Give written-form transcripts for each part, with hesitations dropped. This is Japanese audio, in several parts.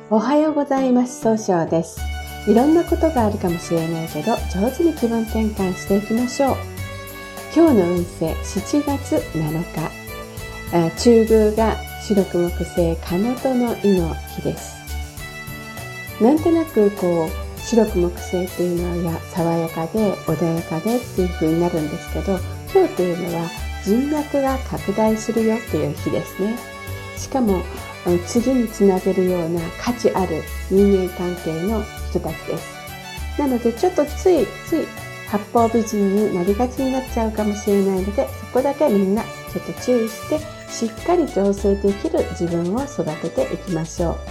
おはようございます。総称です。いろんなことがあるかもしれないけど、上手に気分転換していきましょう。今日の運勢、7月7日、中宮が白く木星、彼方の意の日です。なんとなく白く木星っていうのは爽やかで穏やかでっていう風になるんですけど、今日っていうのは人脈が拡大するよっていう日ですね。しかも次につなげるような価値ある人間関係の人たちです。なのでちょっとつい八方美人になりがちになっちゃうかもしれないので、そこだけみんなちょっと注意してしっかり調整できる自分を育てていきましょう。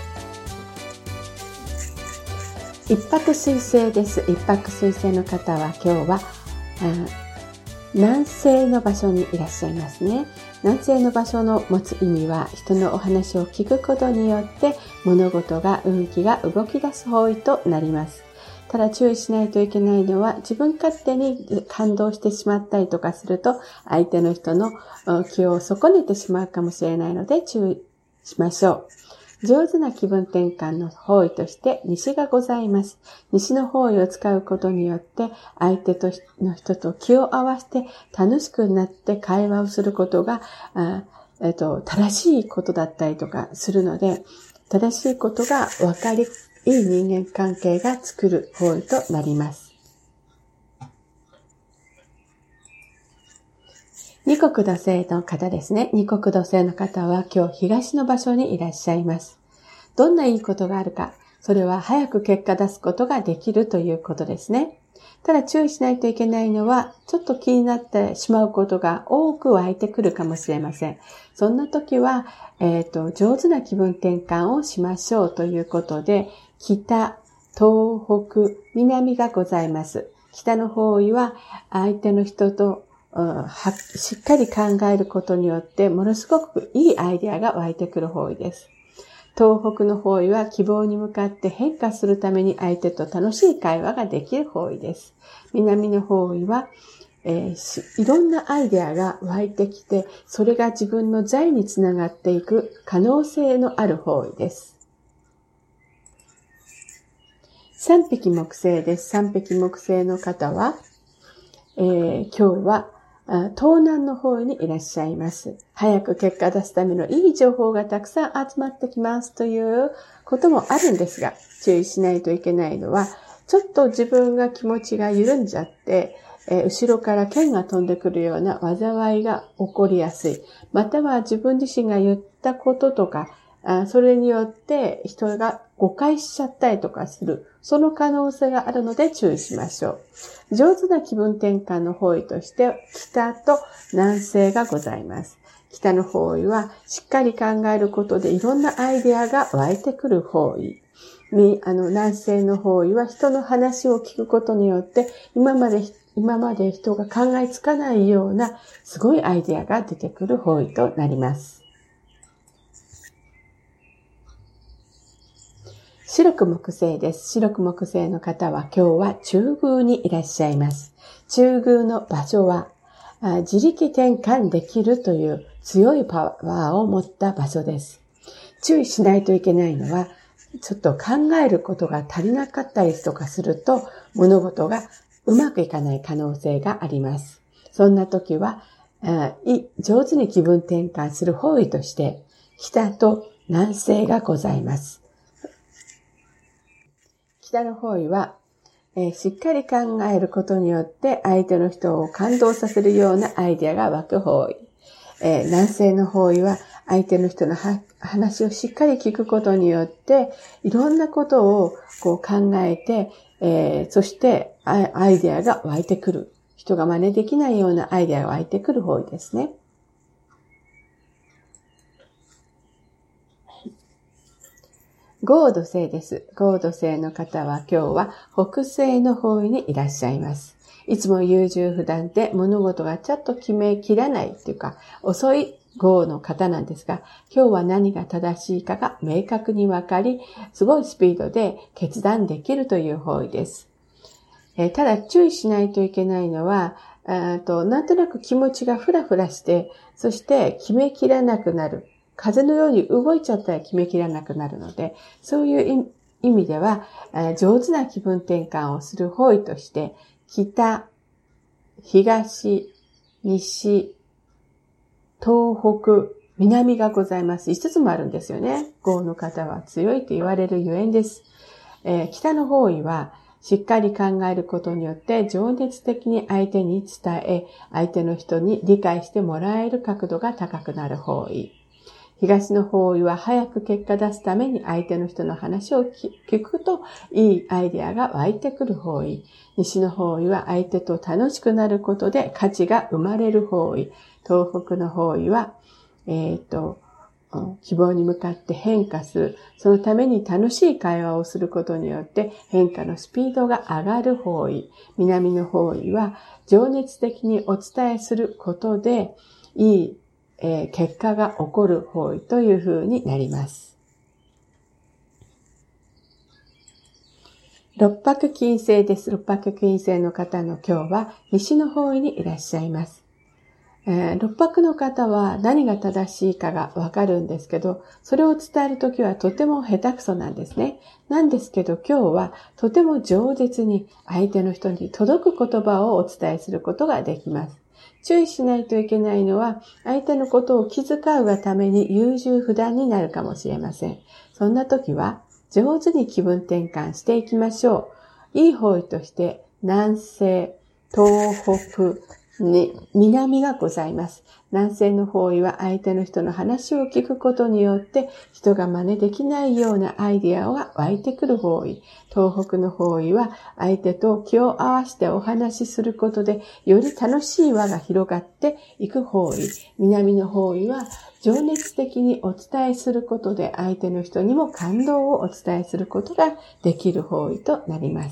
一泊水星です。一泊水星の方は今日は南西の場所にいらっしゃいますね。南西の場所の持つ意味は、人のお話を聞くことによって物事が運気が動き出す方位となります。ただ注意しないといけないのは、自分勝手に感動してしまったりとかすると、相手の人の気を損ねてしまうかもしれないので注意しましょう。上手な気分転換の方位として西がございます。西の方位を使うことによって相手の人と気を合わせて楽しくなって会話をすることが正しいことだったりとかするので、正しいことが分かりいい人間関係が作る方位となります。二国土星の方ですね。二国土星の方は今日東の場所にいらっしゃいます。どんないいことがあるか、それは早く結果出すことができるということですね。ただ注意しないといけないのは、ちょっと気になってしまうことが多く湧いてくるかもしれません。そんな時は、上手な気分転換をしましょうということで、北、東北、南がございます。北の方位は相手の人としっかり考えることによってものすごくいいアイデアが湧いてくる方位です。東北の方位は希望に向かって変化するために相手と楽しい会話ができる方位です。南の方位は、いろんなアイデアが湧いてきて、それが自分の財につながっていく可能性のある方位です。三匹木星です。三匹木星の方は、今日は東南の方位にいらっしゃいます。早く結果出すためのいい情報がたくさん集まってきますということもあるんですが、注意しないといけないのは、ちょっと自分が気持ちが緩んじゃって、後ろから剣が飛んでくるような災いが起こりやすい。または自分自身が言ったこととか、それによって人が誤解しちゃったりとかする。その可能性があるので注意しましょう。上手な気分転換の方位として北と南西がございます。北の方位はしっかり考えることでいろんなアイデアが湧いてくる方位。南西の方位は人の話を聞くことによって今まで人が考えつかないようなすごいアイデアが出てくる方位となります。白く木星です。白く木星の方は今日は中宮にいらっしゃいます。中宮の場所は自力転換できるという強いパワーを持った場所です。注意しないといけないのは、ちょっと考えることが足りなかったりとかすると物事がうまくいかない可能性があります。そんな時は上手に気分転換する方位として北と南西がございます。北の方位は、しっかり考えることによって相手の人を感動させるようなアイデアが湧く方位。南西の方位は相手の人の話をしっかり聞くことによっていろんなことを考えて、そしてアイデアが湧いてくる。人が真似できないようなアイデアが湧いてくる方位ですね。合土星です。合土星の方は今日は北西の方位にいらっしゃいます。いつも優柔不断で物事がちょっと決めきらないっていうか遅い合の方なんですが、今日は何が正しいかが明確にわかり、すごいスピードで決断できるという方位です。ただ注意しないといけないのは、なんとなく気持ちがフラフラして、そして決めきらなくなる。 風のように動いちゃったら決めきらなくなるので、そういう意味では、上手な気分転換をする方位として、北、東、西、東北、南がございます。5つもあるんですよね。豪の方は強いと言われるゆえんです。北の方位は、しっかり考えることによって情熱的に相手に伝え、相手の人に理解してもらえる角度が高くなる方位。東の方位は早く結果出すために相手の人の話を聞くといいアイデアが湧いてくる方位。西の方位は相手と楽しくなることで価値が生まれる方位。東北の方位は、希望に向かって変化する。そのために楽しい会話をすることによって変化のスピードが上がる方位。南の方位は情熱的にお伝えすることでいい、結果が起こる方位という風になります。六白金星です。六白金星の方の今日は西の方位にいらっしゃいます。六白の方は何が正しいかがわかるんですけど、それを伝えるときはとても下手くそなんですね。なんですけど今日はとても饒舌に相手の人に届く言葉をお伝えすることができます。注意しないといけないのは、相手のことを気遣うがために優柔不断になるかもしれません。そんな時は上手に気分転換していきましょう。いい方位として南西、東北、南がございます。南西の方位は相手の人の話を聞くことによって人が真似できないようなアイデアが湧いてくる方位。東北の方位は相手と気を合わせてお話しすることでより楽しい輪が広がっていく方位。南の方位は情熱的にお伝えすることで相手の人にも感動をお伝えすることができる方位となります。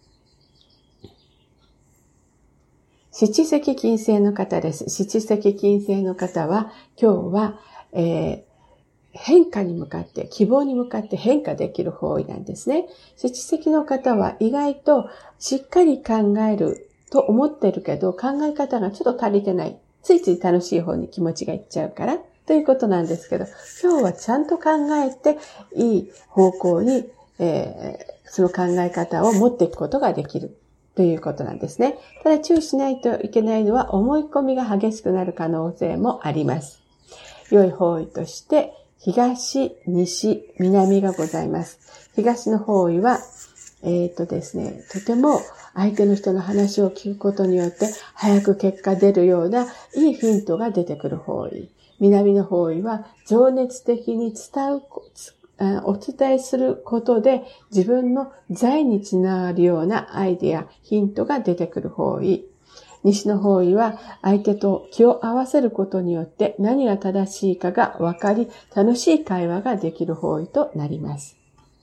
七石金星の方です。七石金星の方は今日は、変化に向かって、希望に向かって変化できる方位なんですね。七石の方は意外としっかり考えると思ってるけど、考え方がちょっと足りてない。ついつい楽しい方に気持ちがいっちゃうからということなんですけど、今日はちゃんと考えていい方向に、その考え方を持っていくことができる。ということなんですね。ただ注意しないといけないのは思い込みが激しくなる可能性もあります。良い方位として東、西、南がございます。東の方位は、ですね、とても相手の人の話を聞くことによって早く結果出るようないいヒントが出てくる方位。南の方位は情熱的にお伝えすることで自分の財につながるようなアイデア、ヒントが出てくる方位。西の方位は相手と気を合わせることによって何が正しいかが分かり、楽しい会話ができる方位となります。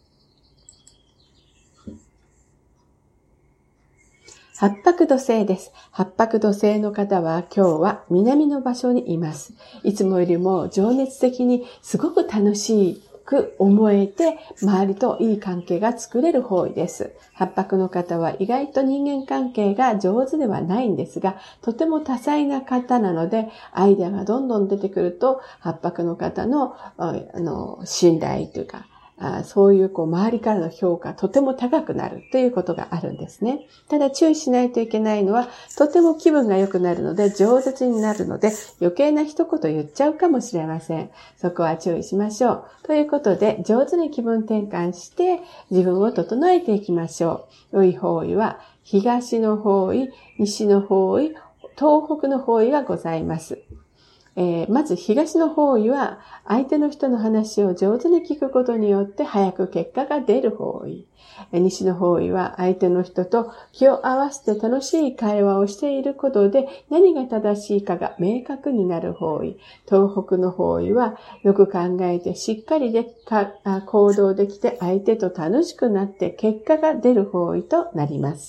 八白土星です。八白土星の方は今日は南の場所にいます。いつもよりも情熱的にすごく楽しく思えて周りといい関係が作れる方位です。八白の方は意外と人間関係が上手ではないんですが、とても多彩な方なのでアイデアがどんどん出てくると八白の方の信頼というかそういう周りからの評価とても高くなるということがあるんですね。ただ注意しないといけないのはとても気分が良くなるので饒舌になるので余計な一言言っちゃうかもしれません。そこは注意しましょう。ということで上手に気分転換して自分を整えていきましょう。良い方位は東の方位、西の方位、東北の方位がございます。まず東の方位は相手の人の話を上手に聞くことによって早く結果が出る方位。西の方位は相手の人と気を合わせて楽しい会話をしていることで何が正しいかが明確になる方位。東北の方位はよく考えてしっかり行動できて相手と楽しくなって結果が出る方位となります。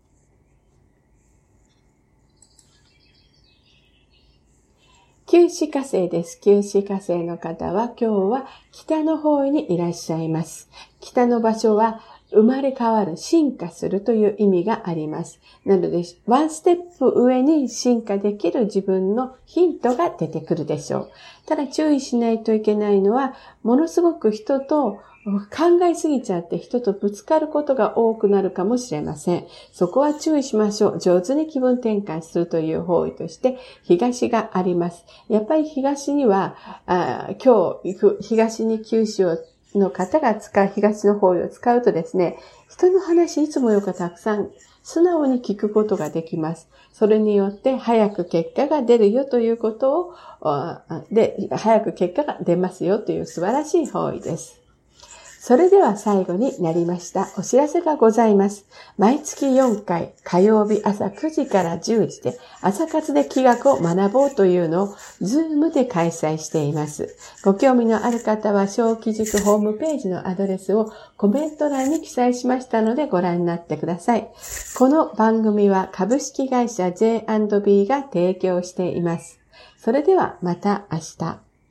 九死火星です。九死火星の方は今日は北の方位にいらっしゃいます。北の場所は生まれ変わる、進化するという意味があります。なので、ワンステップ上に進化できる自分のヒントが出てくるでしょう。ただ注意しないといけないのは、ものすごく人と考えすぎちゃって人とぶつかることが多くなるかもしれません。そこは注意しましょう。上手に気分転換するという方位として東があります。やっぱり東には、今日行く東に九州の方が東の方位を使うとですね、人の話いつもよくたくさん素直に聞くことができます。それによって早く結果が出るよということを、早く結果が出ますよという素晴らしい方位です。それでは最後になりました。お知らせがございます。毎月4回、火曜日朝9時から10時で、朝活で気学を学ぼうというのを、Zoom で開催しています。ご興味のある方は、小規塾ホームページのアドレスをコメント欄に記載しましたので、ご覧になってください。この番組は株式会社 J&B が提供しています。それではまた明日。